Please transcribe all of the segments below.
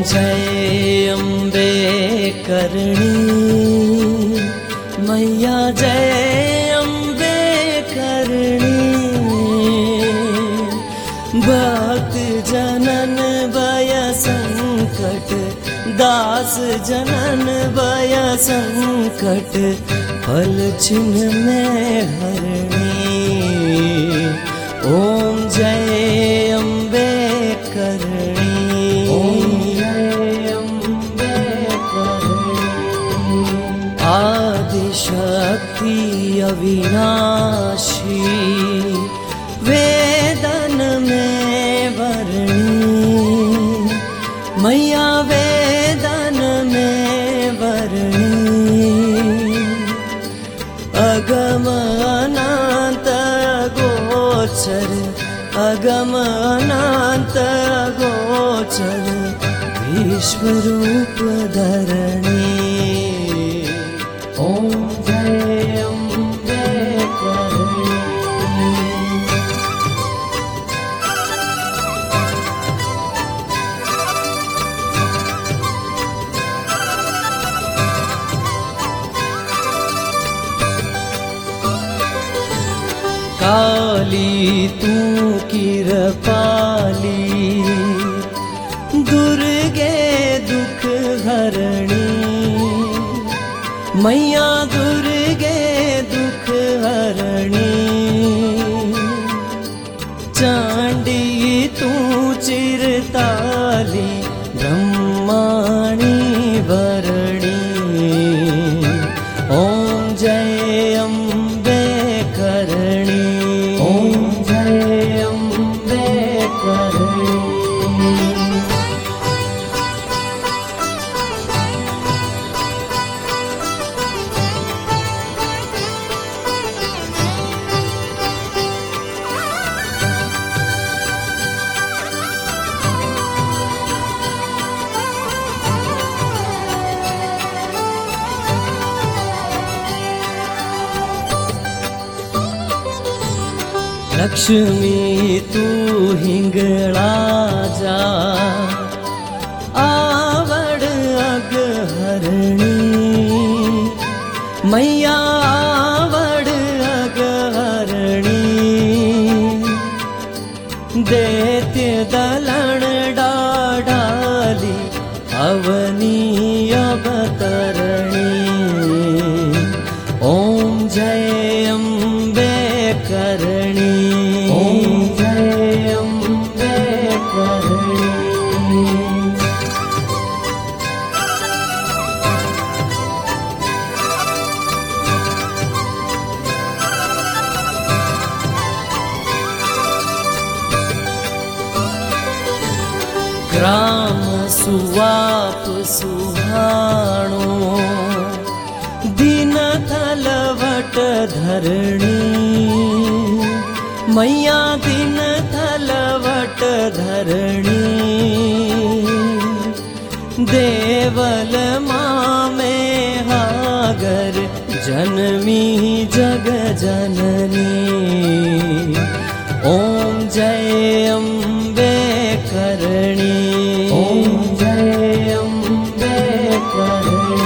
जय अम्बे करणी मैया, जय अम्बे करणी। भक्त जनन भय संकट, दास जनन भय संकट, फल चिन्ह में हरणी। ओम जय अम्बे करणी, ओम जय अम्बे करणी। आदिशक्ति अविनाशी, वेदन में वरणी मैया, वेदन में वरणी। अगम अनंत गोचर, अगम अनंत गोचर, विश्वरूप धरणी। ओम जय अम्बे करणी। काली तू कृपाली, दुर्गे दुख हरणी मैया, दुर्गे दुख हरणी। चांडी तू चिरताली, ब्रह्माणी वरणी। ओम जय अम्बे करणी, ओम जय अम्बे करणी। लक्ष्मी तू हिंगला जा, आवड़ अग हरणी मैया, आवड़ अग हरणी। दैत्य दलण डाली, अवनी अवतरणी। ओम जय अम्बे करणी, ओम जय अम्बे करणी। ग्राम सुवाप सुहाणो, दीन थलवट धरणी मैया, दीन थलवट धरणी। देवल माँ में हागर, जन्मी जग जननी। ओम जय अम्बे करणी, ओम जय अम्बे करणी।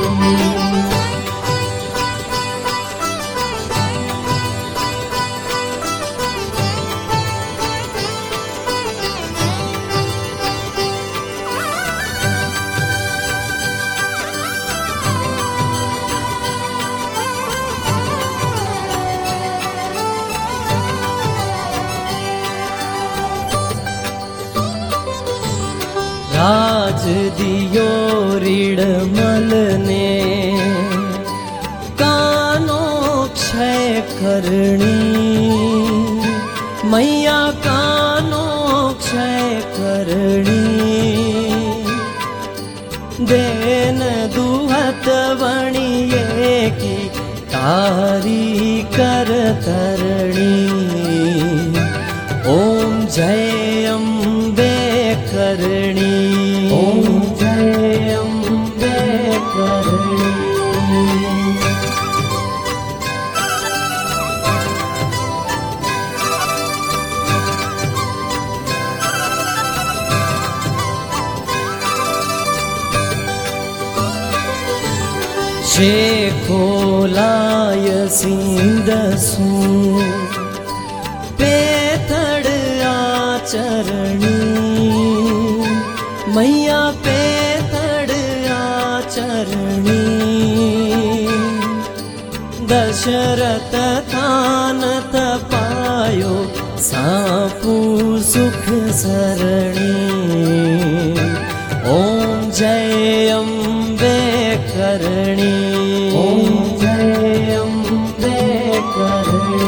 राज दियो रीडमल ने, कानो क्षय करणी मैया, कानो क्षय करणी। देन दुहत वणिये की, तारी कर तरणी। ओम जय अम्बे करणी, ओम जय अम्बे करणी। शेखोलाय सिंधसु पेथड़ आचरणी मैया पेथड़ आचरणी दशरथ थान तपायो सापू सुख सरणी ओम जय अम्बे करणी ओम जय अम्बे करणी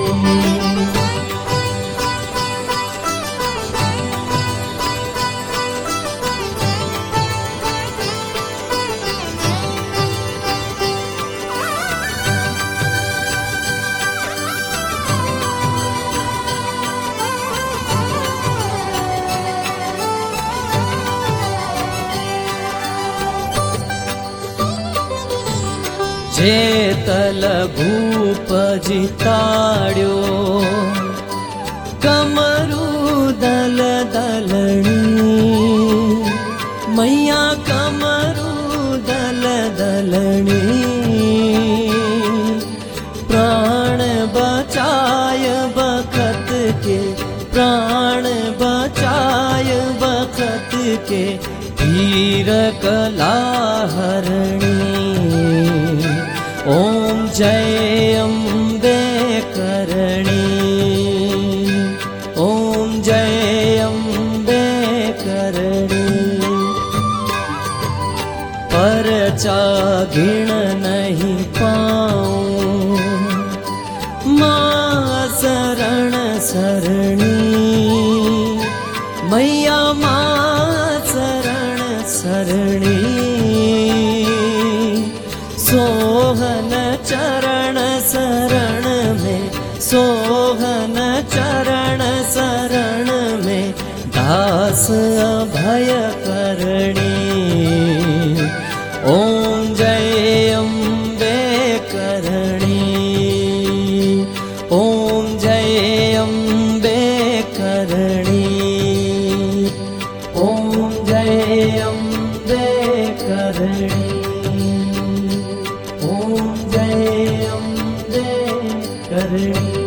जेतल भूप जिताड्यो कमरू दल दलणी मैया कमरू दल दलणी प्राण बचाय बखत के प्राण बचाय बखत के तीर कलाहरणी ओम जय अम्बे करणी ओम जय अम्बे करणी परचा गिण नहीं पाऊं मां शरण सरणी मैया मां शरण सरणी सोहन चरण शरण में सोहन चरण शरण में दास अभय करणी ओम जय अम्बे करणी ओम जय अम्बे करणी ओम जय अम्बे करणी ओम जय अम्बे करणी।